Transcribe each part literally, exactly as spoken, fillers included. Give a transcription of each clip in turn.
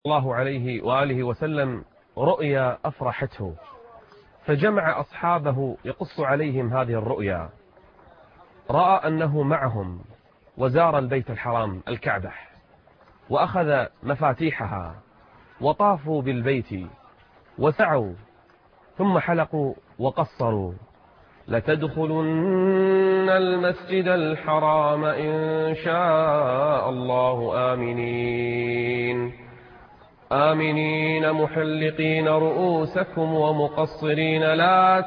الله عليه وآله وسلم رؤيا أفرحته، فجمع أصحابه يقص عليهم هذه الرؤيا. رأى أنه معهم وزار البيت الحرام الكعبة وأخذ مفاتيحها وطافوا بالبيت وسعوا ثم حلقوا وقصروا: لتدخلن المسجد الحرام إن شاء الله آمنين آمنين محلقين رؤوسكم ومقصرين لا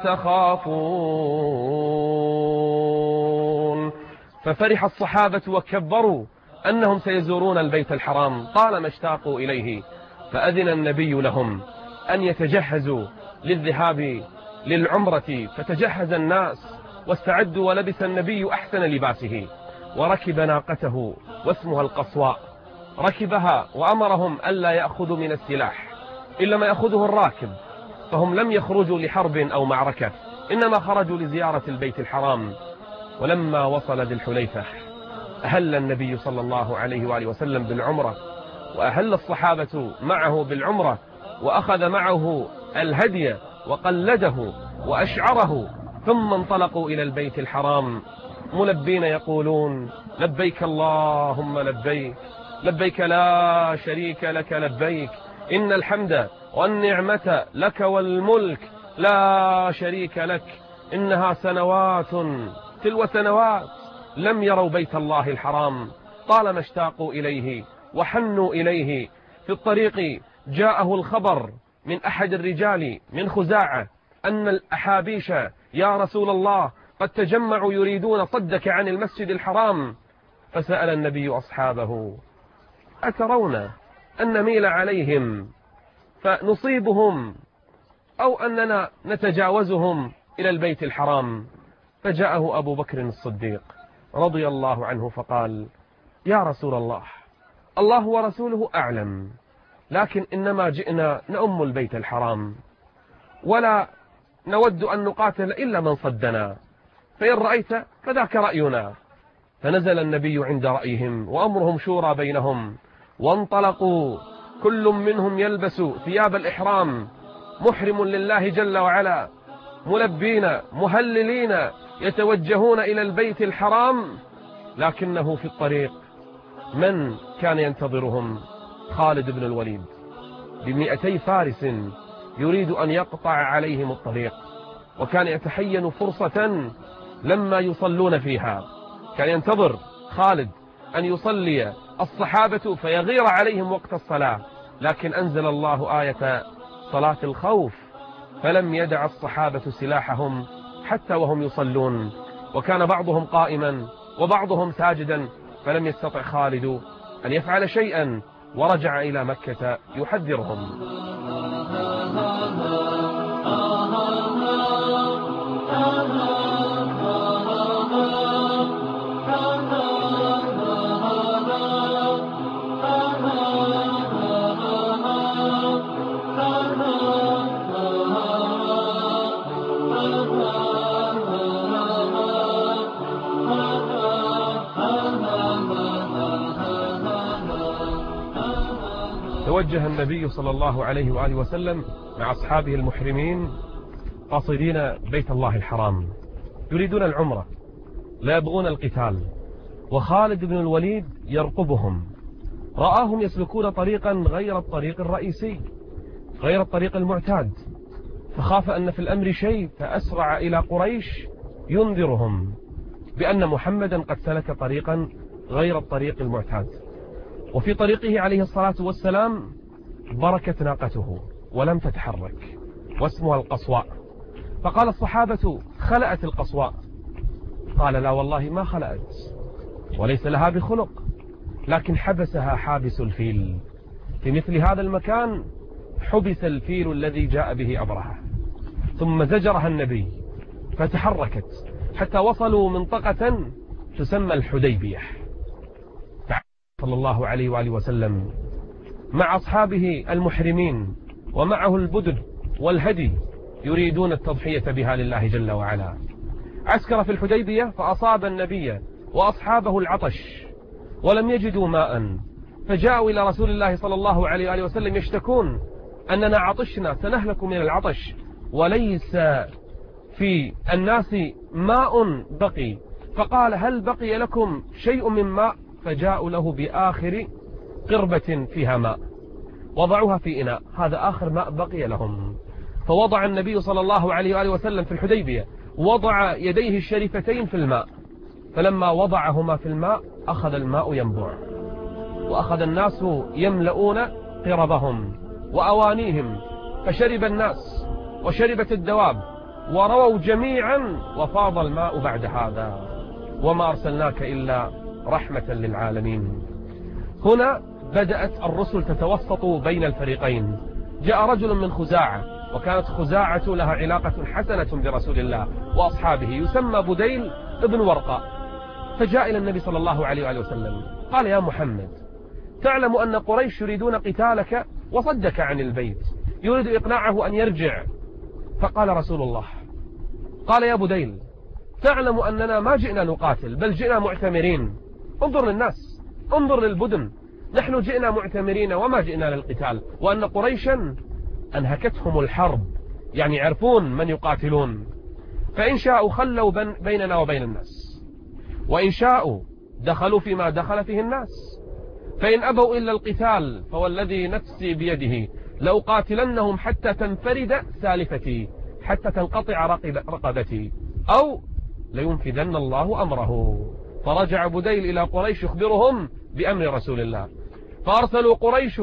تخافون. ففرح الصحابة وكبروا أنهم سيزورون البيت الحرام طالما اشتاقوا إليه، فأذن النبي لهم أن يتجهزوا للذهاب للعمرة، فتجهز الناس واستعدوا، ولبس النبي أحسن لباسه وركب ناقته واسمها القصواء، ركبها وأمرهم ألا يأخذوا من السلاح إلا ما يأخذه الراكب، فهم لم يخرجوا لحرب أو معركة، إنما خرجوا لزيارة البيت الحرام. ولما وصل ذي الحليفة أهل النبي صلى الله عليه وآله وسلم بالعمرة، وأهل الصحابة معه بالعمرة، وأخذ معه الهدي وقلده وأشعره، ثم انطلقوا إلى البيت الحرام ملبين يقولون: لبيك اللهم لبيك، لبيك لا شريك لك لبيك، إن الحمد والنعمة لك والملك لا شريك لك. إنها سنوات تلو سنوات لم يروا بيت الله الحرام طالما اشتاقوا إليه وحنوا إليه. في الطريق جاءه الخبر من أحد الرجال من خزاعة أن الأحابيش يا رسول الله قد تجمعوا يريدون صدك عن المسجد الحرام. فسأل النبي أصحابه: أترون أن نميل عليهم فنصيبهم أو أننا نتجاوزهم إلى البيت الحرام؟ فجاءه أبو بكر الصديق رضي الله عنه فقال: يا رسول الله، الله ورسوله أعلم، لكن إنما جئنا نؤم البيت الحرام ولا نود أن نقاتل إلا من صدنا، فإن رأيت فذاك رأينا. فنزل النبي عند رأيهم وأمرهم شورى بينهم، وانطلقوا كل منهم يلبس ثياب الإحرام محرم لله جل وعلا، ملبين مهللين يتوجهون إلى البيت الحرام. لكنه في الطريق من كان ينتظرهم؟ خالد بن الوليد بمئتي فارس يريد أن يقطع عليهم الطريق، وكان يتحين فرصة لما يصلون فيها، كان ينتظر خالد أن يصلي الصحابة فيغير عليهم وقت الصلاة، لكن أنزل الله آية صلاة الخوف فلم يدع الصحابة سلاحهم حتى وهم يصلون، وكان بعضهم قائما وبعضهم ساجدا، فلم يستطع خالد أن يفعل شيئا ورجع إلى مكة يحذرهم. توجه النبي صلى الله عليه وآله وسلم مع أصحابه المحرمين قاصدين بيت الله الحرام، يريدون العمرة لا يبغون القتال، وخالد بن الوليد يرقبهم، رآهم يسلكون طريقا غير الطريق الرئيسي، غير الطريق المعتاد، فخاف أن في الأمر شيء، فأسرع إلى قريش ينذرهم بأن محمدا قد سلك طريقا غير الطريق المعتاد. وفي طريقه عليه الصلاة والسلام بركت ناقته ولم تتحرك واسمها القصواء، فقال الصحابة: خلأت القصواء. قال: لا والله ما خلأت، وليس لها بخلق، لكن حبسها حابس الفيل. في مثل هذا المكان حبس الفيل الذي جاء به أبرهة، ثم زجرها النبي فتحركت حتى وصلوا منطقة تسمى الحديبية. صلى الله عليه وآله وسلم مع أصحابه المحرمين ومعه البدر والهدي يريدون التضحية بها لله جل وعلا. عسكر في الحديبية فأصاب النبي وأصحابه العطش ولم يجدوا ماء، فجاءوا إلى رسول الله صلى الله عليه وآله وسلم يشتكون أننا عطشنا سنهلك من العطش وليس في الناس ماء بقي. فقال هل بقي لكم شيء من ماء؟ فجاءوا له بآخر قربة فيها ماء وضعوها في إناء، هذا آخر ماء بقي لهم. فوضع النبي صلى الله عليه وآله وسلم في الحديبية وضع يديه الشريفتين في الماء، فلما وضعهما في الماء أخذ الماء ينبع، وأخذ الناس يملؤون قربهم وأوانيهم، فشرب الناس وشربت الدواب ورووا جميعا وفاض الماء بعد هذا، وما أرسلناك إلا رحمة للعالمين. هنا بدأت الرسل تتوسط بين الفريقين. جاء رجل من خزاعة، وكانت خزاعة لها علاقة حسنة برسول الله وأصحابه، يسمى بديل ابن ورقة، فجاء إلى النبي صلى الله عليه وآله وسلم قال يا محمد تعلم أن قريش يريدون قتالك وصدك عن البيت، يريد إقناعه أن يرجع. فقال رسول الله قال يا بديل تعلم أننا ما جئنا نقاتل بل جئنا معتمرين، انظر للناس انظر للبدن، نحن جئنا معتمرين وما جئنا للقتال، وأن قريشا أنهكتهم الحرب، يعني يعرفون من يقاتلون، فإن شاءوا خلوا بيننا وبين الناس، وإن شاءوا دخلوا فيما دخل فيه الناس، فإن أبوا إلا القتال فوالذي نفسي بيده لأقاتلنهم حتى تنفرد سالفتي، حتى تنقطع رقبتي، أو لينفذن الله أمره. فرجع بديل إلى قريش يخبرهم بأمر رسول الله، فأرسلوا قريش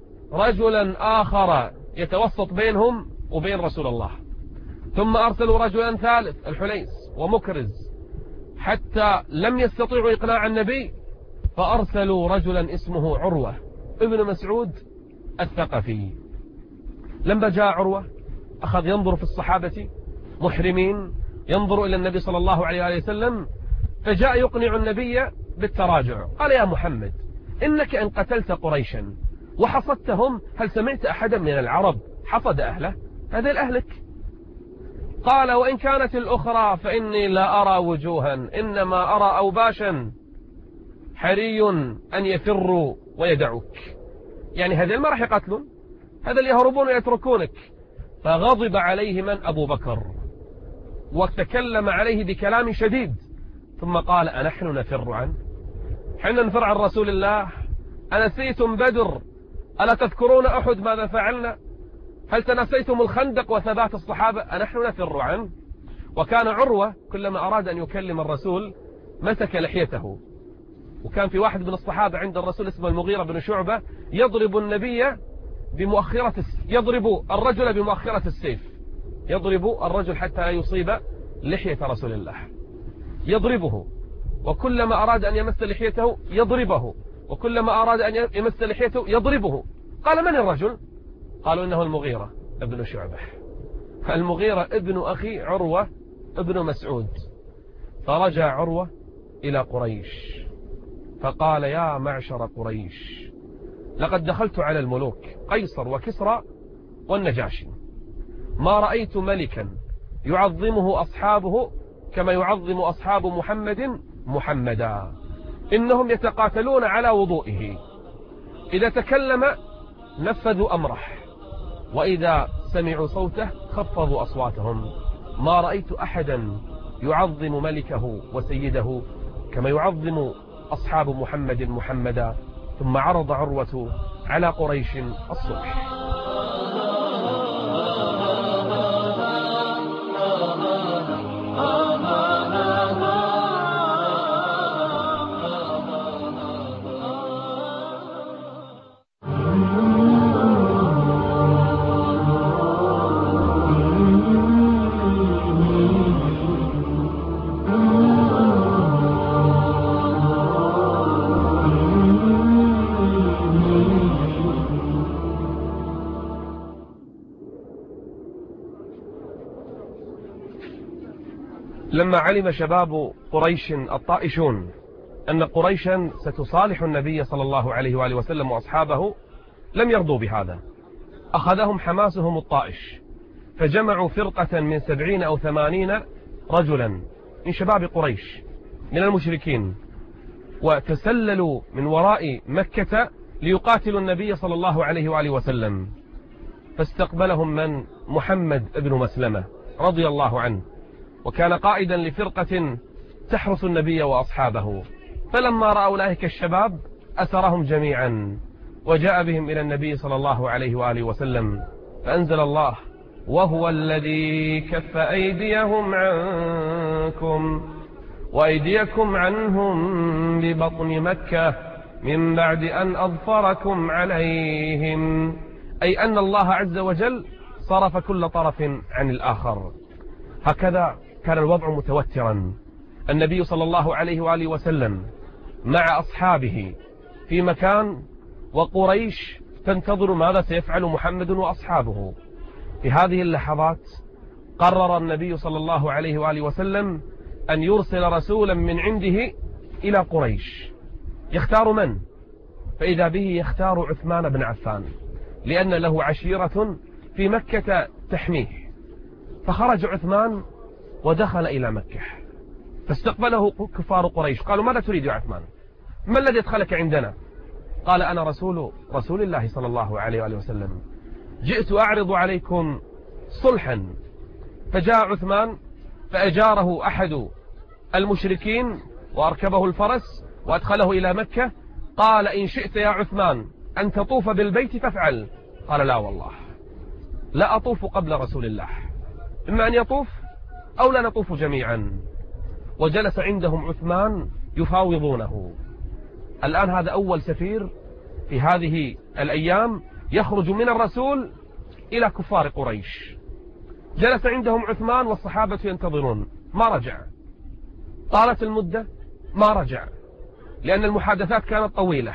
رجلا آخر يتوسط بينهم وبين رسول الله، ثم أرسلوا رجلا ثالث الحليس ومكرز، حتى لم يستطيعوا إقناع النبي، فأرسلوا رجلا اسمه عروة ابن مسعود الثقفي. لما جاء عروة أخذ ينظر في الصحابة محرمين، ينظر إلى النبي صلى الله عليه وسلم، فجاء يقنع النبي بالتراجع. قال يا محمد إنك إن قتلت قريشا وحصدتهم هل سمعت أحدا من العرب حصد أهله؟ هذا الأهلك. قال وإن كانت الأخرى فإني لا أرى وجوها، إنما أرى أوباشا حري أن يفروا ويدعوك، يعني هذا ما راح يقتلون، هذا اللي يهربون ويتركونك. فغضب عليه من أبو بكر وتكلم عليه بكلام شديد، ثم قال أنحن نفر عنه؟ حنا نفر عن رسول الله؟ أنسيتم بدر؟ ألا تذكرون أحد ماذا فعلنا؟ هل تنسيتم الخندق وثبات الصحابة؟ أنحن نفر عنه؟ وكان عروة كلما أراد أن يكلم الرسول مسك لحيته، وكان في واحد من الصحابة عند الرسول اسمه المغيرة بن شعبة يضرب النبي بمؤخرة يضرب الرجل بمؤخرة السيف، يضرب الرجل حتى لا يصيب لحية رسول الله، يضربه، وكلما أراد أن يمس لحيته يضربه، وكلما أراد أن يمس لحيته يضربه. قال من الرجل؟ قالوا إنه المغيرة ابن شعبة، المغيرة ابن أخي عروة ابن مسعود. فرجع عروة إلى قريش فقال يا معشر قريش لقد دخلت على الملوك قيصر وكسرى والنجاشي، ما رأيت ملكا يعظمه أصحابه كما يعظم أصحاب محمد محمدا، إنهم يتقاتلون على وضوئه، إذا تكلم نفذوا أمره، وإذا سمعوا صوته خفضوا أصواتهم، ما رأيت أحدا يعظم ملكه وسيده كما يعظم أصحاب محمد محمدا. ثم عرض عروة على قريش الصلح. لما علم شباب قريش الطائشون أن قريشا ستصالح النبي صلى الله عليه وآله وسلم وأصحابه لم يرضوا بهذا، أخذهم حماسهم الطائش، فجمعوا فرقة من سبعين أو ثمانين رجلا من شباب قريش من المشركين، وتسللوا من وراء مكة ليقاتلوا النبي صلى الله عليه وآله وسلم، فاستقبلهم من؟ محمد بن مسلمة رضي الله عنه، وكان قائدا لفرقة تحرس النبي وأصحابه. فلما رأى أولئك الشباب أسرهم جميعا وجاء بهم إلى النبي صلى الله عليه وآله وسلم، فأنزل الله: وهو الذي كف أيديهم عنكم وأيديكم عنهم ببطن مكة من بعد أن أظفركم عليهم، أي أن الله عز وجل صرف كل طرف عن الآخر. هكذا كان الوضع متوترا. النبي صلى الله عليه وآله وسلم مع أصحابه في مكان، وقريش تنتظر ماذا سيفعل محمد وأصحابه. في هذه اللحظات قرر النبي صلى الله عليه وآله وسلم أن يرسل رسولا من عنده إلى قريش. يختار من؟ فإذا به يختار عثمان بن عفان، لأن له عشيرة في مكة تحميه. فخرج عثمان ودخل إلى مكة، فاستقبله كفار قريش. قالوا: ماذا تريد يا عثمان؟ ما الذي ادخلك عندنا؟ قال: أنا رسول رسول الله صلى الله عليه وآله وسلم، جئت أعرض عليكم صلحا. فجاء عثمان فأجاره أحد المشركين وأركبه الفرس وأدخله إلى مكة. قال: إن شئت يا عثمان أن تطوف بالبيت فافعل. قال: لا والله، لا أطوف قبل رسول الله، إما أن يطوف أو لا نطوف جميعا. وجلس عندهم عثمان يفاوضونه. الآن هذا أول سفير في هذه الأيام يخرج من الرسول إلى كفار قريش. جلس عندهم عثمان والصحابة ينتظرون، ما رجع. طالت المدة ما رجع، لأن المحادثات كانت طويلة،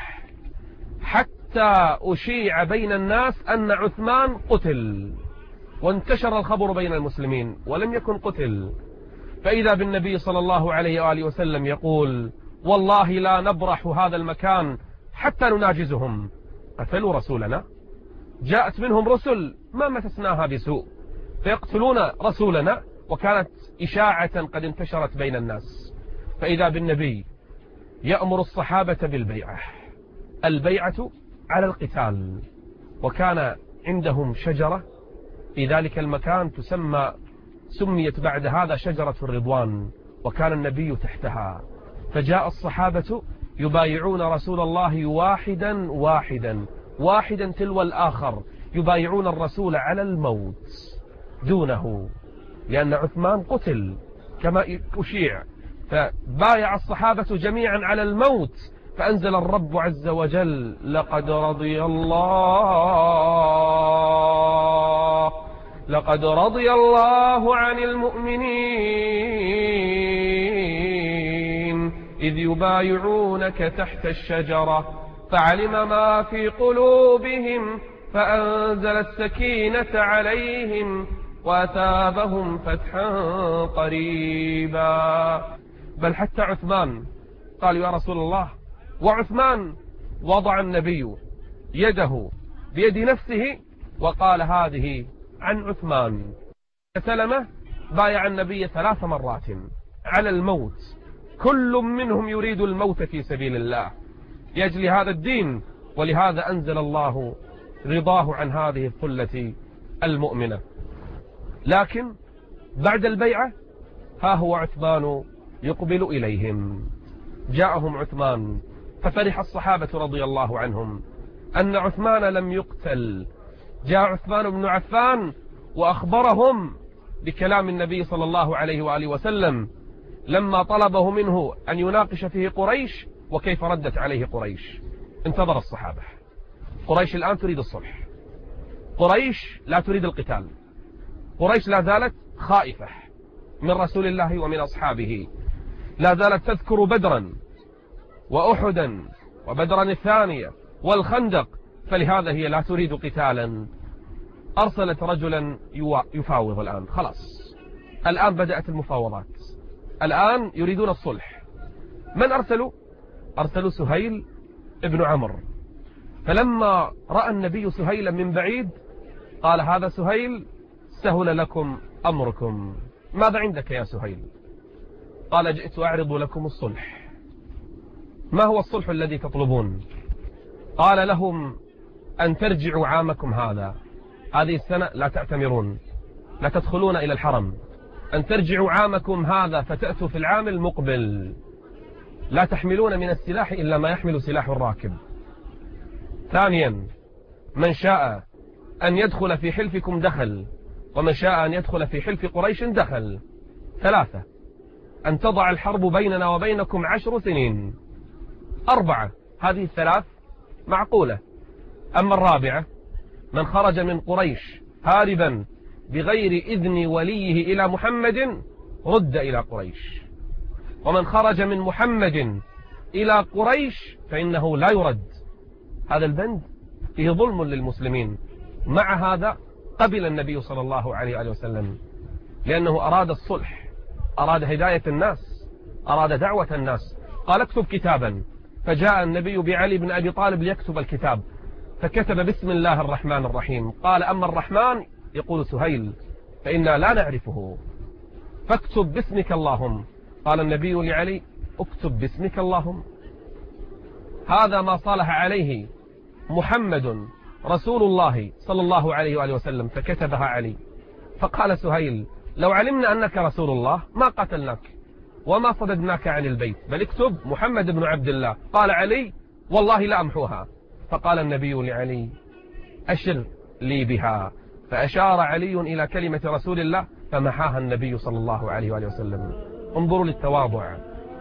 حتى أشيع بين الناس أن عثمان قتل، وانتشر الخبر بين المسلمين ولم يكن قتل. فإذا بالنبي صلى الله عليه وآله وسلم يقول: والله لا نبرح هذا المكان حتى نناجزهم، قتلوا رسولنا. جاءت منهم رسل ما مسسناها بسوء، فيقتلون رسولنا. وكانت إشاعة قد انتشرت بين الناس. فإذا بالنبي يأمر الصحابة بالبيعة، البيعة على القتال. وكان عندهم شجرة في ذلك المكان تسمى سميت بعد هذا شجرة الرضوان، وكان النبي تحتها. فجاء الصحابة يبايعون رسول الله واحدا واحدا واحدا تلو الآخر، يبايعون الرسول على الموت دونه، لأن عثمان قتل كما أشيع. فبايع الصحابة جميعا على الموت. فأنزل الرب عز وجل: لقد رضي الله لقد رضي الله عن المؤمنين إذ يبايعونك تحت الشجرة فعلم ما في قلوبهم فأنزل السكينة عليهم وأثابهم فتحا قريبا. بل حتى عثمان قالوا: يا رسول الله. وعثمان وضع النبي يده بيد نفسه وقال: هذه عن عثمان. سلمة بايع النبي ثلاث مرات على الموت، كل منهم يريد الموت في سبيل الله لأجل هذا الدين. ولهذا أنزل الله رضاه عن هذه الثلة المؤمنة. لكن بعد البيعة ها هو عثمان يقبل إليهم. جاءهم عثمان ففرح الصحابة رضي الله عنهم أن عثمان لم يقتل. جاء عثمان بن عفان وأخبرهم بكلام النبي صلى الله عليه وآله وسلم لما طلبه منه أن يناقش فيه قريش، وكيف ردت عليه قريش. انتظر الصحابة. قريش الآن تريد الصلح، قريش لا تريد القتال، قريش لا زالت خائفة من رسول الله ومن أصحابه، لا زالت تذكر بدرا وأحدا وبدرا الثانية والخندق، فلهذا هي لا تريد قتالا. أرسلت رجلا يفاوض الآن. خلاص الآن بدأت المفاوضات، الآن يريدون الصلح. من أرسلوا؟ أرسلوا سهيل ابن عمرو. فلما رأى النبي سهيلا من بعيد قال: هذا سهيل سهل لكم أمركم. ماذا عندك يا سهيل؟ قال: جئت أعرض لكم الصلح. ما هو الصلح الذي تطلبون؟ قال لهم أن ترجعوا عامكم هذا، هذه السنة لا تعتمرون، لا تدخلون إلى الحرم، أن ترجعوا عامكم هذا فتأتوا في العام المقبل، لا تحملون من السلاح إلا ما يحمل سلاح الراكب. ثانيا، من شاء أن يدخل في حلفكم دخل، ومن شاء أن يدخل في حلف قريش دخل. ثلاثة، أن تضع الحرب بيننا وبينكم عشر سنين. أربعة، هذه الثلاث معقولة. أما الرابعة، من خرج من قريش هاربا بغير إذن وليه إلى محمد رد إلى قريش، ومن خرج من محمد إلى قريش فإنه لا يرد. هذا البند فيه ظلم للمسلمين. مع هذا قبل النبي صلى الله عليه وآله وسلم، لأنه أراد الصلح، أراد هداية الناس، أراد دعوة الناس. قال اكتب كتابا، فجاء النبي بعلي بن أبي طالب ليكتب الكتاب، فكتب بسم الله الرحمن الرحيم. قال أما الرحمن يقول سهيل فإنا لا نعرفه، فاكتب باسمك اللهم. قال النبي لعلي اكتب باسمك اللهم. هذا ما صالح عليه محمد رسول الله صلى الله عليه وآله وسلم، فكتبها علي. فقال سهيل لو علمنا أنك رسول الله ما قتلناك وما صددناك عن البيت، بل اكتب محمد بن عبد الله. قال علي والله لا أمحوها. فقال النبي لعلي أشر لي بها، فأشار علي إلى كلمة رسول الله فمحاها النبي صلى الله عليه وآله وسلم. انظروا للتواضع.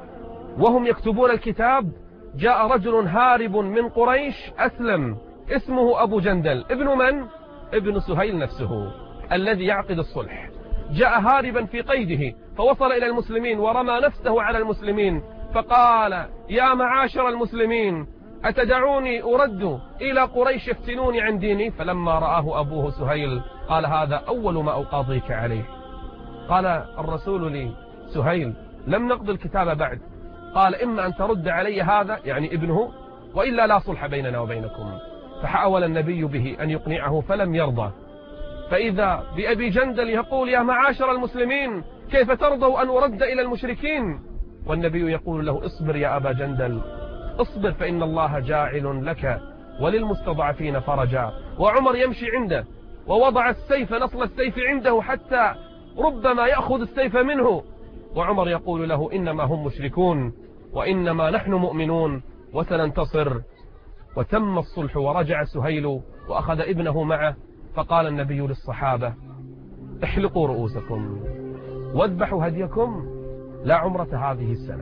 وهم يكتبون الكتاب جاء رجل هارب من قريش أسلم، اسمه أبو جندل، ابن من؟ ابن سهيل نفسه الذي يعقد الصلح. جاء هاربا في قيده فوصل إلى المسلمين ورمى نفسه على المسلمين، فقال يا معاشر المسلمين أتدعوني أرد إلى قريش يفتنوني عن ديني؟ فلما رآه أبوه سهيل قال هذا أول ما أقاضيك عليه. قال الرسول لسهيل لم نقضي الكتاب بعد. قال إما أن ترد علي هذا يعني ابنه، وإلا لا صلح بيننا وبينكم. فحاول النبي به أن يقنعه فلم يرضى. فإذا بأبي جندل يقول يا معاشر المسلمين كيف ترضوا أن أرد إلى المشركين؟ والنبي يقول له اصبر يا أبا جندل، اصبر فإن الله جاعل لك وللمستضعفين فرجا. وعمر يمشي عنده ووضع السيف نصل السيف عنده حتى ربما يأخذ السيف منه، وعمر يقول له إنما هم مشركون وإنما نحن مؤمنون وسننتصر. وتم الصلح ورجع سهيل وأخذ ابنه معه. فقال النبي للصحابة احلقوا رؤوسكم واذبحوا هديكم، لا عمرة هذه السنة.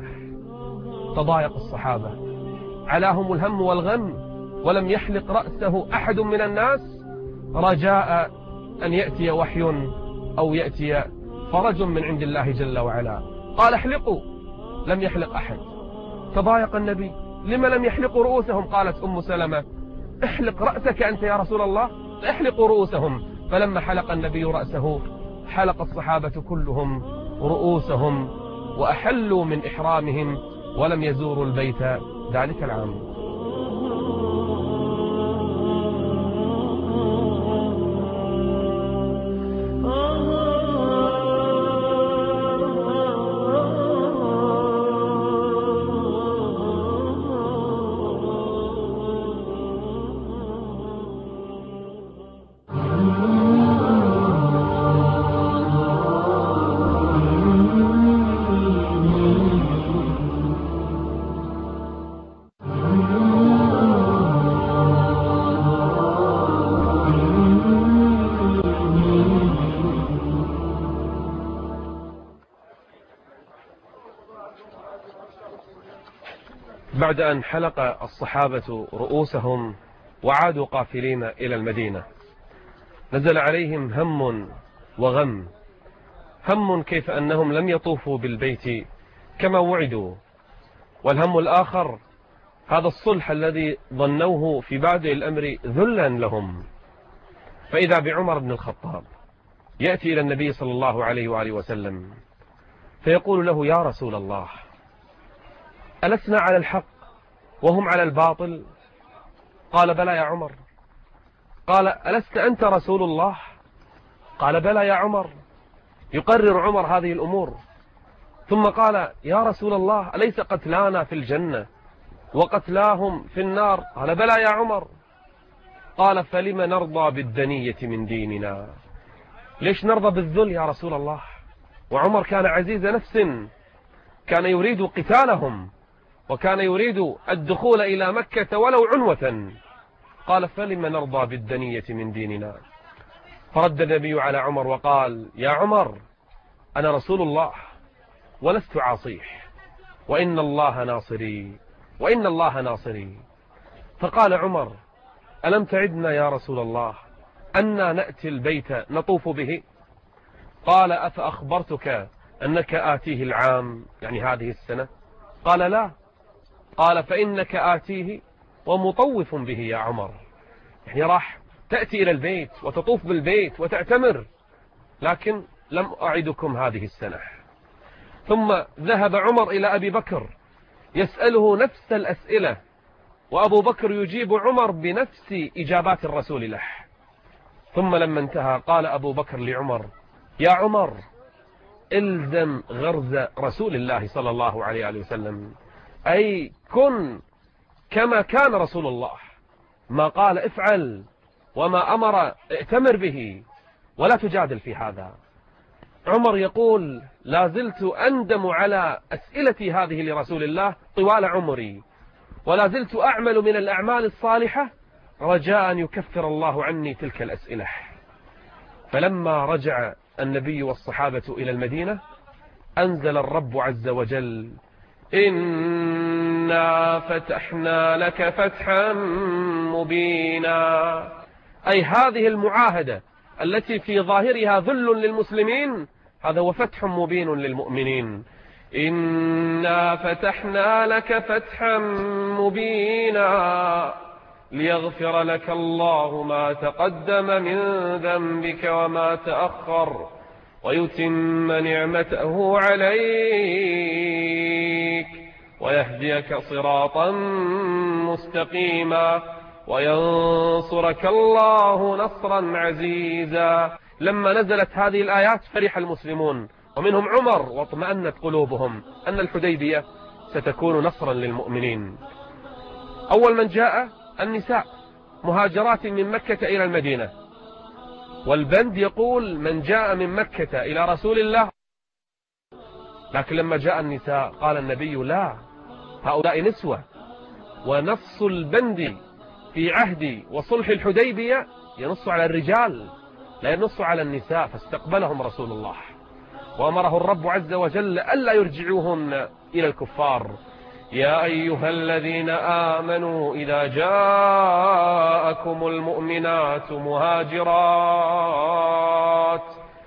تضايق الصحابة، علاهم الهم والغم، ولم يحلق رأسه أحد من الناس رجاء أن يأتي وحي أو يأتي فرج من عند الله جل وعلا. قال احلقوا، لم يحلق أحد. تضايق النبي، لما لم يحلقوا رؤوسهم؟ قالت أم سلمة احلق رأسك أنت يا رسول الله. احلقوا رؤوسهم. فلما حلق النبي رأسه حلق الصحابة كلهم رؤوسهم وأحلوا من إحرامهم ولم يزوروا البيت ذلك العام. بعد أن حلق الصحابة رؤوسهم وعادوا قافلين إلى المدينة، نزل عليهم هم وغم. هم كيف أنهم لم يطوفوا بالبيت كما وعدوا، والهم الآخر هذا الصلح الذي ظنوه في بادئ الأمر ذلا لهم. فإذا بعمر بن الخطاب يأتي إلى النبي صلى الله عليه وآله وسلم فيقول له يا رسول الله ألسنا على الحق وهم على الباطل؟ قال بلى يا عمر. قال ألست أنت رسول الله؟ قال بلى يا عمر. يقرر عمر هذه الأمور، ثم قال يا رسول الله أليس قتلانا في الجنة وقتلاهم في النار. قال بلى يا عمر. قال فلم نرضى بالدنية من ديننا؟ ليش نرضى بالذل يا رسول الله؟ وعمر كان عزيز نفس، كان يريد قتالهم وكان يريد الدخول إلى مكة ولو عنوة. قال فلم نرضى بالدنية من ديننا؟ فرد النبي على عمر وقال يا عمر أنا رسول الله ولست عاصيه، وإن الله ناصري وإن الله ناصري. فقال عمر ألم تعدنا يا رسول الله أننا نأتي البيت نطوف به؟ قال أفأخبرتك أنك آتيه العام، يعني هذه السنة؟ قال لا. قال فإنك آتيه ومطوف به يا عمر، يعني راح تأتي إلى البيت وتطوف بالبيت وتعتمر، لكن لم أعدكم هذه السنة. ثم ذهب عمر إلى أبي بكر يسأله نفس الأسئلة، وأبو بكر يجيب عمر بنفس إجابات الرسول له. ثم لما انتهى قال أبو بكر لعمر يا عمر الزم غرز رسول الله صلى الله عليه وسلم، أي كن كما كان رسول الله، ما قال افعل وما أمر ائتمر به، ولا تجادل في هذا. عمر يقول لا زلت أندم على أسئلتي هذه لرسول الله طوال عمري، ولا زلت أعمل من الأعمال الصالحة رجاء أن يكفر الله عني تلك الأسئلة. فلما رجع النبي والصحابة إلى المدينة أنزل الرب عز وجل إنا فتحنا لك فتحا مبينا، أي هذه المعاهدة التي في ظاهرها ذل للمسلمين هذا هو فتح مبين للمؤمنين. إنا فتحنا لك فتحا مبينا ليغفر لك الله ما تقدم من ذنبك وما تأخر ويتم نعمته عليك ويهديك صراطا مستقيما وينصرك الله نصرا عزيزا. لما نزلت هذه الآيات فرح المسلمون ومنهم عمر، واطمأنت قلوبهم أن الحديبية ستكون نصرا للمؤمنين. أول من جاء النساء مهاجرات من مكة إلى المدينة، والبند يقول من جاء من مكة إلى رسول الله. لكن لما جاء النساء قال النبي لا، هؤلاء نسوة، ونص البند في عهد وصلح الحديبية ينص على الرجال لا ينص على النساء، فاستقبلهم رسول الله وأمره الرب عز وجل ألا يرجعوهن إلى الكفار. يا أيها الذين آمنوا إذا جاءكم المؤمنات مهاجرات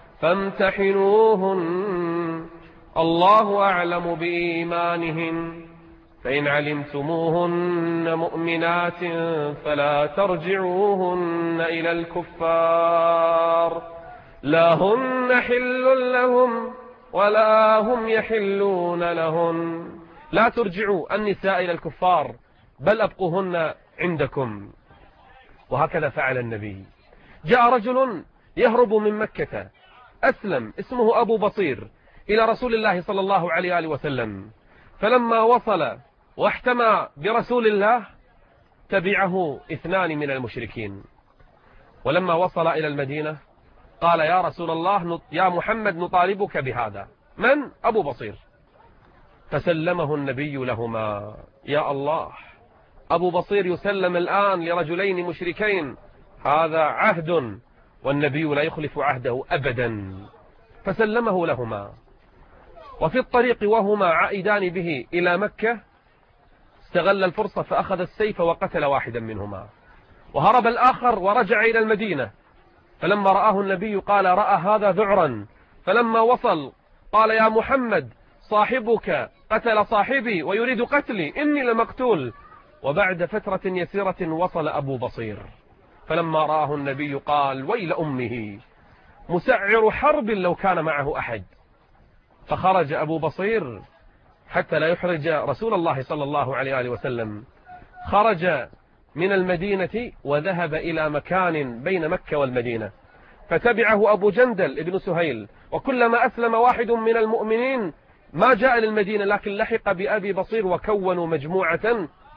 فامتحنوهن الله أعلم بإيمانهن فإن علمتموهن مؤمنات فلا ترجعوهن إلى الكفار لا هن حل لهم ولا هم يحلون لهن. لا ترجعوا النساء إلى الكفار بل أبقوهن عندكم. وهكذا فعل النبي. جاء رجل يهرب من مكة أسلم اسمه أبو بصير إلى رسول الله صلى الله عليه وسلم، فلما وصل واحتمى برسول الله تبعه اثنان من المشركين، ولما وصل إلى المدينة قال يا رسول الله يا محمد نطالبك بهذا. من؟ أبو بصير. فسلمه النبي لهما. يا الله، أبو بصير يسلم الآن لرجلين مشركين، هذا عهد والنبي لا يخلف عهده أبدا. فسلمه لهما، وفي الطريق وهما عائدان به إلى مكة استغل الفرصة فأخذ السيف وقتل واحدا منهما، وهرب الآخر ورجع إلى المدينة. فلما رآه النبي قال رأى هذا ذعرا، فلما وصل قال يا محمد صاحبك قتل صاحبي ويريد قتلي إني لمقتول. وبعد فترة يسيرة وصل أبو بصير، فلما رآه النبي قال ويل أمه مسعر حرب لو كان معه أحد. فخرج أبو بصير حتى لا يحرج رسول الله صلى الله عليه وسلم، خرج من المدينة وذهب إلى مكان بين مكة والمدينة، فتبعه أبو جندل ابن سهيل، وكلما أسلم واحد من المؤمنين ما جاء للمدينة لكن لحق بأبي بصير وكونوا مجموعة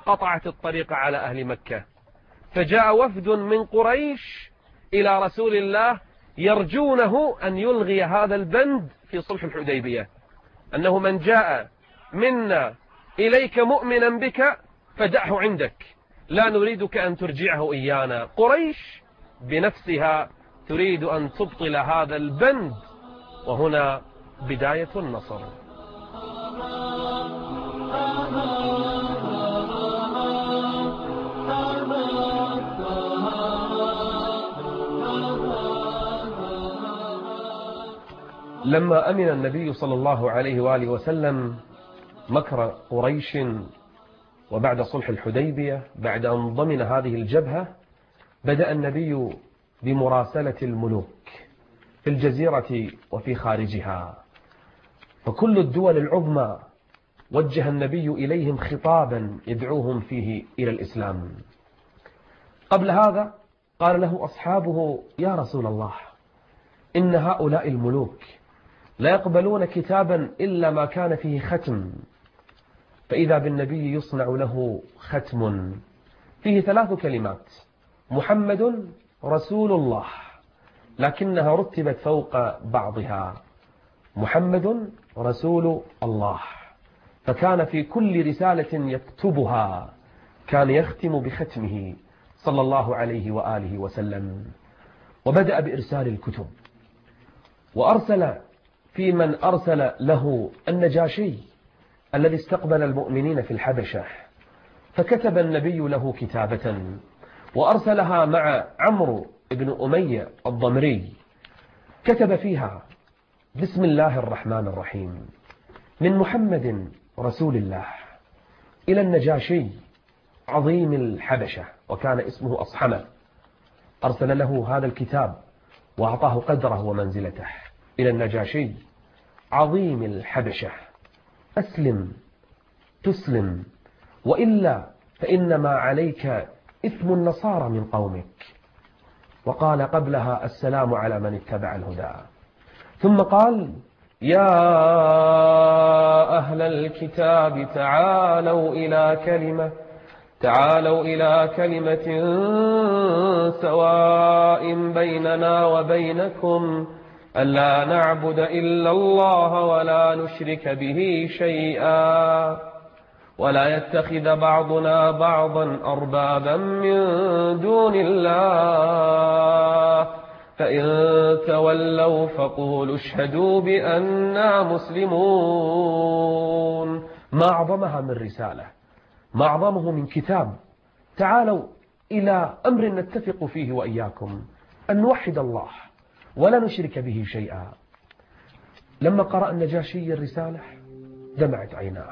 قطعت الطريق على أهل مكة، فجاء وفد من قريش إلى رسول الله يرجونه أن يلغي هذا البند في صلح الحديبية، أنه من جاء منا إليك مؤمنا بك فدعه عندك، لا نريدك أن ترجعه إيانا. قريش بنفسها تريد أن تبطل هذا البند، وهنا بداية النصر. لما أمن النبي صلى الله عليه وآله وسلم مكر قريش وبعد صلح الحديبية، بعد أن ضمن هذه الجبهة، بدأ النبي بمراسلة الملوك في الجزيرة وفي خارجها، فكل الدول العظمى وجه النبي إليهم خطابا يدعوهم فيه إلى الإسلام. قبل هذا قال له أصحابه: يا رسول الله، إن هؤلاء الملوك لا يقبلون كتابا إلا ما كان فيه ختم. فإذا بالنبي يصنع له ختم فيه ثلاث كلمات: محمد رسول الله، لكنها رتبت فوق بعضها، محمد رسول الله. فكان في كل رسالة يكتبها كان يختم بختمه صلى الله عليه وآله وسلم. وبدأ بإرسال الكتب، وأرسل في من أرسل له النجاشي الذي استقبل المؤمنين في الحبشة، فكتب النبي له كتابة وأرسلها مع عمرو بن أمية الضمري، كتب فيها: بسم الله الرحمن الرحيم، من محمد رسول الله إلى النجاشي عظيم الحبشة، وكان اسمه أصحمة. أرسل له هذا الكتاب وأعطاه قدره ومنزلته. إلى النجاشي عظيم الحبشة: أسلم تسلم، وإلا فإنما عليك إثم النصارى من قومك. وقال قبلها: السلام على من اتبع الهدى. ثم قال: يا أهل الكتاب تعالوا إلى كلمة تعالوا إلى كلمة سواء بيننا وبينكم ألا نعبد إلا الله ولا نشرك به شيئا ولا يتخذ بعضنا بعضا أربابا من دون الله فإن تولوا فقولوا اشهدوا بأننا مسلمون. ما أعظمها من رسالة، ما أعظمه من كتاب. تعالوا إلى أمر نتفق فيه وإياكم، أن نوحد الله ولا نشرك به شيئا. لما قرأ النجاشي الرسالة دمعت عيناه،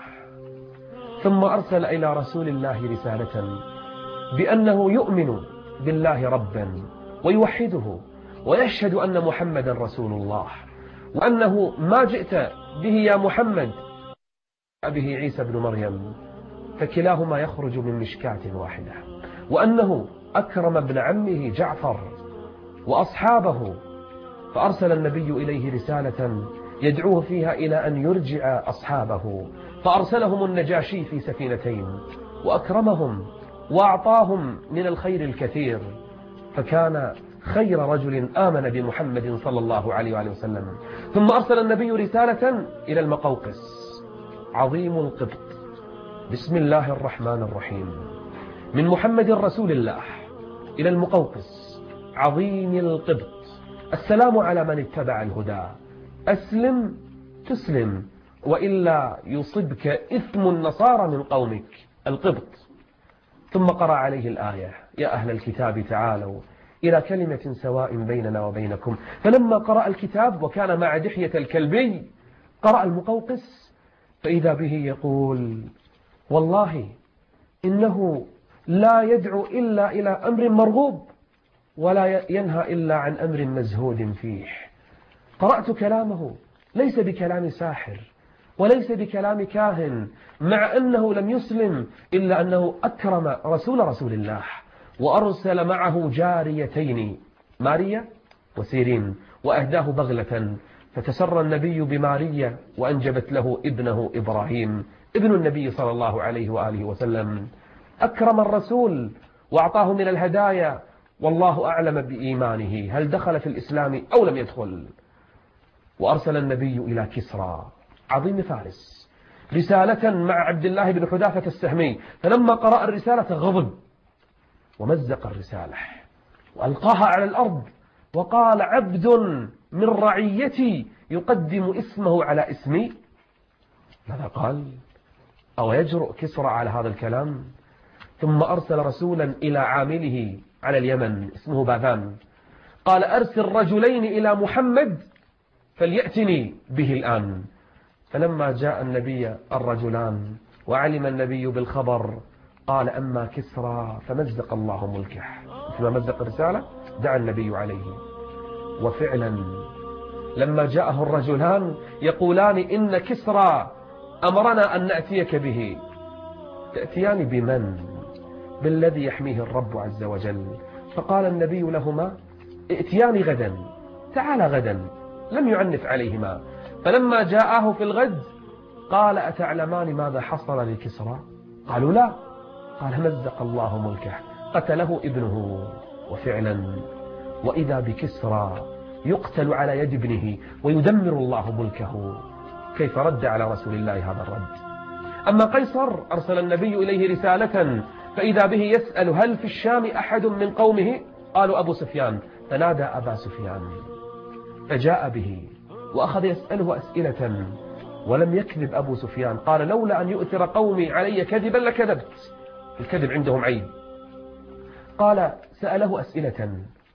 ثم أرسل إلى رسول الله رسالة بأنه يؤمن بالله ربا ويوحده ويشهد أن محمدا رسول الله، وأنه ما جئت به يا محمد به عيسى بن مريم، فكلاهما يخرج من مشكاة واحدة، وأنه أكرم ابن عمه جعفر وأصحابه. فأرسل النبي إليه رسالة يدعوه فيها إلى أن يرجع أصحابه، فأرسلهم النجاشي في سفينتين وأكرمهم وأعطاهم من الخير الكثير، فكان خير رجل آمن بمحمد صلى الله عليه وآله وسلم. ثم أرسل النبي رسالة إلى المقوقس عظيم القبط: بسم الله الرحمن الرحيم، من محمد رسول الله إلى المقوقس عظيم القبط، السلام على من اتبع الهدى، أسلم تسلم، وإلا يصبك إثم النصارى من قومك القبط. ثم قرأ عليه الآية: يا أهل الكتاب تعالوا إلى كلمة سواء بيننا وبينكم. فلما قرأ الكتاب وكان مع دحية الكلبي، قرأ المقوقس فإذا به يقول: والله إنه لا يدعو إلا إلى أمر مرغوب ولا ينهى إلا عن أمر مزهود فيه. قرأت كلامه ليس بكلام ساحر وليس بكلام كاهن، مع أنه لم يسلم إلا أنه أكرم رسول رسول الله وأرسل معه جاريتين ماريا وسيرين وأهداه بغلة، فتسرى النبي بماريا وأنجبت له ابنه إبراهيم ابن النبي صلى الله عليه وآله وسلم. أكرم الرسول وأعطاه من الهدايا، والله أعلم بإيمانه هل دخل في الإسلام أو لم يدخل. وأرسل النبي إلى كسرى عظيم فارس رسالة مع عبد الله بن حذافة السهمي، فلما قرأ الرسالة غضب ومزق الرسالة وألقاها على الأرض وقال: عبد من رعيتي يقدم اسمه على اسمي. ماذا قال؟ أو يجرؤ كسرى على هذا الكلام؟ ثم أرسل رسولا إلى عامله على اليمن اسمه باذان، قال: أرسل رجلين إلى محمد فليأتني به الآن. فلما جاء النبي الرجلان وعلم النبي بالخبر قال: أما كسرى فمزق الله ملكه. ثم مزق الرسالة دعا النبي عليه. وفعلا لما جاءه الرجلان يقولان: إن كسرى أمرنا أن نأتيك به، تأتيان بمن؟ بالذي يحميه الرب عز وجل. فقال النبي لهما: ائتيان غدا، تعال غدا، لم يعنف عليهما. فلما جاءه في الغد قال: أتعلمان ماذا حصل لكسرى؟ قالوا: لا. قال: مزق الله ملكه، قتله ابنه. وفعلا وإذا بكسرى يقتل على يد ابنه ويدمر الله ملكه. كيف رد على رسول الله هذا الرد؟ أما قيصر أرسل النبي إليه رسالة فإذا به يسأل: هل في الشام أحد من قومه؟ قالوا: أبو سفيان. فنادى أبا سفيان فجاء به وأخذ يسأله أسئلة ولم يكذب أبو سفيان. قال: لولا أن يؤثر قومي علي كذبا لكذبت. الكذب عندهم عيب. قال: سأله أسئلة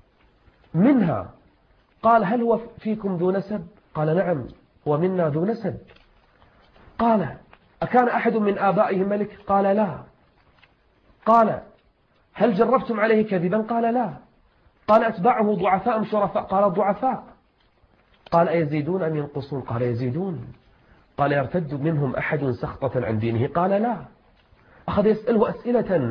منها قال: هل هو فيكم ذو نسب؟ قال: نعم، هو منا ذو نسب. قال: أكان أحد من آبائه ملك؟ قال: لا. قال: هل جربتم عليه كذبا؟ قال: لا. قال: أتباعه ضعفاء أم شرفاء؟ قال: ضعفاء. قال: أيزيدون أم ينقصون؟ قال: يزيدون. قال: يرتد منهم أحد سخطة عن دينه؟ قال: لا. أخذ يسأله أسئلة.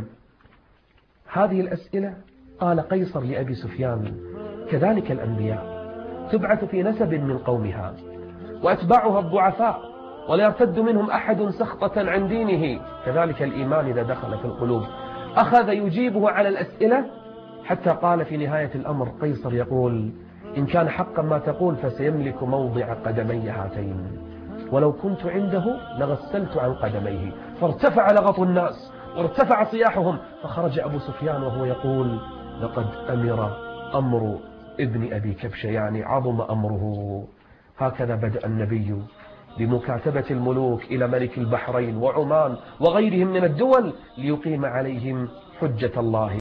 هذه الأسئلة قال قيصر لأبي سفيان: كذلك الأنبياء تبعث في نسب من قومها وأتباعها الضعفاء ولا يرتد منهم أحد سخطة عن دينه، كذلك الإيمان إذا دخل في القلوب. أخذ يجيبه على الأسئلة حتى قال في نهاية الأمر قيصر يقول: إن كان حقا ما تقول فسيملك موضع قدمي هاتين، ولو كنت عنده لغسلت عن قدميه. فارتفع لغط الناس وارتفع صياحهم، فخرج أبو سفيان وهو يقول: لقد أمر أمر ابن أبي كبش، يعني عظم أمره. هكذا بدأ النبي بمكاتبة الملوك إلى ملك البحرين وعمان وغيرهم من الدول ليقيم عليهم حجة الله.